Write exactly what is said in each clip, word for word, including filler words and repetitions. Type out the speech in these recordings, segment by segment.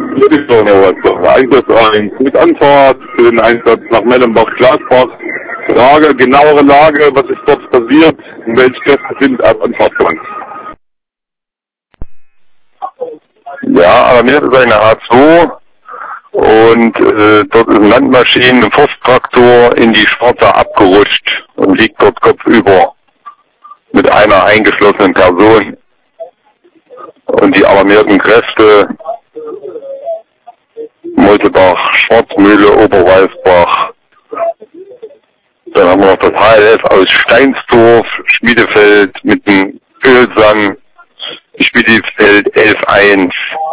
Hier ist doch noch was. Einsatz eins mit Anfahrt für den Einsatz nach Mellenbach-Glasbach. Frage, genauere Lage, was ist dort passiert und welche Kräfte sind ab Anfahrtplan? Ja, alarmiert ist eine H zwei und äh, dort ist ein Landmaschinen, ein Forsttraktor in die Schwarze abgerutscht und liegt dort kopfüber mit einer eingeschlossenen Person. Und die alarmierten Kräfte Multebach, Schwarzmühle, Oberwalsbach. Dann haben wir noch das H L F aus Steinsdorf, Schmiedefeld mit dem Ölsang, Schmiedefeld elf eins.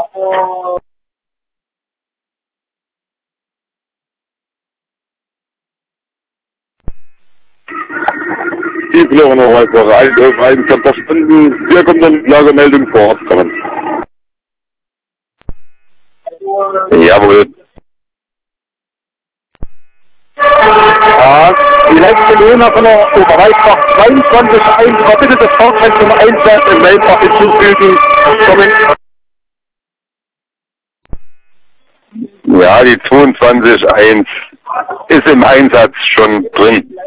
Die Flora noch weitere eins elf eins, ich hab verstanden. Hier kommt dann die Lagemeldung vor Ort kommen. Jawohl. Ja, die letzte Lehner von der Oberwalsbach zweiundzwanzig eins, war bitte das Fahrzeug Nummer eins im Meldbach hinzufügen. Kommen. Ja, die zweiundzwanzig eins ist im Einsatz schon drin.